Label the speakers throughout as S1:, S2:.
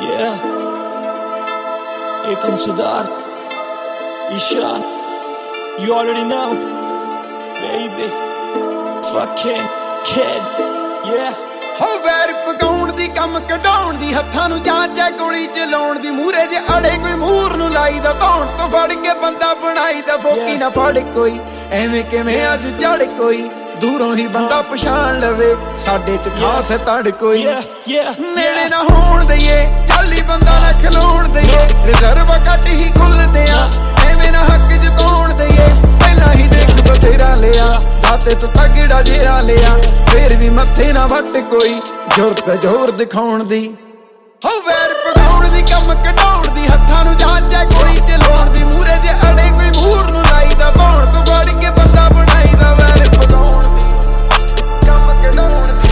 S1: Yeah, here comes Siddharth, Ishan, you already know, baby, fucking kid, yeah.
S2: ਹੋ ਵੈਰ ਪਗਾਉਣ ਦੀ ਕੰਮ ਕਢਾਉਣ ਦੀ ਹੱਥਾਂ ਨੂੰ ਜਾਂਚੈ ਗੋਲੀ ਚਲਾਉਣ ਦੀ ਮੂਰੇ ਜੇ ਅੜੇ ਕੋਈ ਮੂਰ ਨੂੰ ਲਾਈਦਾ ਧੌਣ ਤੋਂ ਫੜ ਕੇ ਬੰਦਾ ਬਣਾਈਦਾ ਫੋਕੀ ਨਾ ਫੜ ਕੋਈ ਐਵੇਂ ਕਿਵੇਂ ਅੱਜ ਚੜ ਕੋਈ ਦੂਰੋਂ ਹੀ ਬੰਦਾ ਪਛਾਣ ਲਵੇ ਸਾਡੇ ਚ ਖਾਸ ਤੜ ਕੋਈ ਨੇੜੇ ਨਾ ਹੋਣ ਦਈਏ ਚਾਲੀ ਬੰਦਾ ਨਾ ਖਲੋਣ ਦਈਏ ਰਿਜ਼ਰਵ ਘੱਟ ਹੀ ਖੁੱਲਦੇ ਆ ਐਵੇਂ ਨਾ ਹੱਕ ਜਤਾਉਣ ਦਈਏ ਪਹਿਲਾਂ ਹੀ ਦੇਖ ਬਥੇਰਾ ਲਿਆ ਦਾਤੇ ਤੋਂ ਤਗੜਾ ਜਿਹਾ ਲਿਆ ਫੇਰ ਵੀ ਮੱਥੇ ਨਾ ਵੱਟ ਕੋਈ ਜ਼ੋਰ ਤੇ ਜ਼ੋਰ ਦਿਖਾਉਣ ਦੀ ਹੋ ਵੈਰ ਪਗਾਉਣ ਦੀ ਕੰਮ ਕਢਾਉਣ ਦੀ ਹੱਥਾਂ ਨੂੰ ਜਾਂਚੈ ਗੋਲੀ ਚਲਾਉਣ ਦੀ ਮੂਰੇ ਜੇ ਅੜੇ ਕੋਈ ਮੂਰ ਨੂੰ ਲਾਈਦਾ ਧੌਣ ਤੋਂ ਫੜ ਕੇ ਬੰਦਾ ਬਣਾਈਦਾ ਵੈਰ ਪਗਾਉਣ ਦੀ ਕੰਮ ਕਢਾਉਣ ਦੀ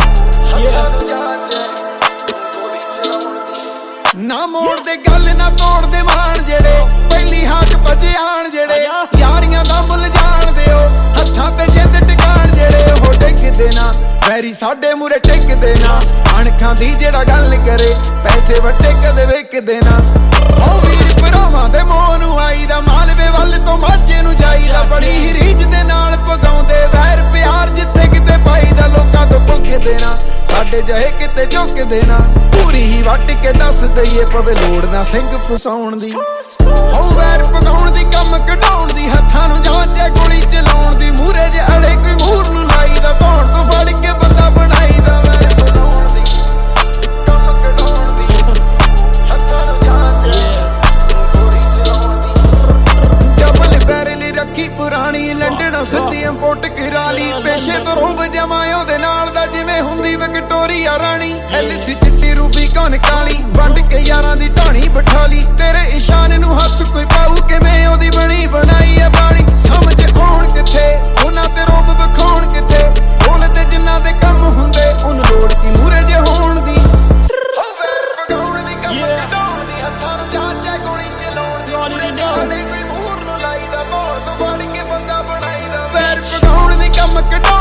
S2: ਹੱਥਾਂ ਨੂੰ ਜਾਂਚੈ ਗੋਲੀ ਚਲਾਉਣ ਦੀ ਨਾ ਮੋੜ ਦੇ ਗੱਲ ਨਾ ਤੋੜ ਦੇ ਮਾਣ ਜਿਹੜੇ ਪਹਿਲੀ ਹਾਕ ਭੱਜੇ ਆਣ ਜਿਹੜੇ ਯਾਰੀਆਂ ਦਾ ਮੁੱਲ ਜਾਣਦੇ ਹੋ ਹੱਥਾਂ ਤੇ ਜਿੰਦ ਟਿਕਾਣ ਜਿਹੜੇ ਉਹ ਡਿੱਗਦੇ ਨਾ ਵੈਰੀ ਸਾਡੇ ਮੂਰੇ ਟਿਕਦੇ ਨਾ ਅਣਖਾਂ ਦੀ ਜਿਹੜਾ ਗੱਲ ਕਰੇ ਪੈਸੇ ਵੱਟੇ ਕਦੇ ਵੇਖਦੇ ਨਾ ਉਹ ਵੀਰ ਭਰਾਵਾਂ ਦੇ ਮੋਹ ਨੂੰ ਆਈਦਾ ਮਾਲਵੇ ਵੱਲ ਤੋਂ ਮਾਝੇ ਨੂੰ ਜਾਈਦਾ ਬੜੀ ਹੀ ਰੀਝ ਦੇ ਨਾਲ ਪਗਾਉਂਦੇ ਵੈਰ ਪਿਆਰ ਜਿੱਥੇ ਕਿਤੇ ਪਾਈਦਾ ਲੋਕਾਂ ਤੋਂ ਪੁੱਗਦੇ ਨਾ ਸਾਡੇ ਜਹੇ ਕਿਤੇ ਝੁਕਦੇ ਨਾ ਪੂਰੀ ਹੀ ਵੱਟ ਕੇ ਦੱਸ ਦਈਏ ਪਵੇ ਲੋੜ ਨਾ ਸਿੰਘ ਫਸਾਉਣ ਦੀ ਹੋ ਵੈਰ ਪਗਾਉਣ ਦੀ ਕੰਮ ਕਢਾਉਣ ਦੀ ਹੱਥਾਂ ਨੂੰ ਜਾਂਚੈ ਗੋਲੀ ਚਲਾਉਣ ਦੀ ਮੂਰੇ ਜੇ ਅੜੇ ਕੋਈ ਮੂਰ ਨੂੰ ਲਾਈਦਾ ਧੌਣ ਤੋਂ ਫੜ ਕੇ ਬੰਦਾ ਬਣਾਈਦਾ ਵੈਰ ਪਗਾਉਣ ਦੀ ਕੰਮ ਕਢਾਉਣ ਦੀ ਹੱਥਾਂ ਨੂੰ ਜਾਂਚੈ ਗੋਲੀ ਚਲਾਉਣ ਦੀ ਡਬਲ ਬੈਰਲ ਰੱਖੀ ਪੁਰਾਣੀ ਲੰਡਨੋਂ ਸੱਦੀ ਇੰਪੋਰਟ ਕਰਾ ਲਈ ਪੇਸ਼ੇ ਤੋਂ ਰੋਬ ਜਮਾਏ ਉਹਦੇ ਨਾਲ ਦਾ ਜਿਵੇਂ ਹੁੰਦੀ ਵਿਕਟੋਰੀਆ ਰਾਣੀ ਐਲਸੀ ਚਿੱਟੀ ਰੂਬੀ ਕੌਣ ਕਾਲੀ ਵੰਡ ਕੇ ਯਾਰਾਂ ਦੀ ਢਾਣੀ ਬਿਠਾ ਲਈ ਤੇਰੇ ਇਸ਼ਾਨੇ ਨੂੰ ਹੱਥ ਕੋਈ ਪਾਉ ਕਿਵੇਂ ਉਹਦੀ ਬਣੀ ਬਣਾਈ ਐ ਬਾਣੀ ਸਮਝ ਆਉਣ ਕਿੱਥੇ ਉਹਨਾਂ ਤੇ ਰੋਬ ਵਿਖਾਉਣ ਕਿੱਥੇ ਬੋਲ ਤੇ ਜਿਨ੍ਹਾਂ ਦੇ ਕੰਮ ਹੁੰਦੇ ਉਹਨੂੰ ਲੋੜ ਕੀ ਮੂਰੇ ਜੇ ਹੋਣ ਦੀ ਪਗਾਉਣ ਦੀ ਕੰਮ ਕਢਾਉਣ ਦੀ ਹੱਥਾਂ ਨੂੰ ਜਾਂਚੈ ਗੋਲੀ ਚਲਾਉਣ ਦੀ ਮੂਰੇ ਜੇ ਅੜੇ ਕੋਈ ਮੂਰ ਨੂੰ ਲਾਈਦਾ ਧੌਣ ਤੋਂ ਫੜ ਕੇ ਬੰਦਾ ਬਣਾਈਦਾ ਵੈਰ ਪਗਾਉਣ ਦੀ ਕੰਮ ਕਢਾਉਣ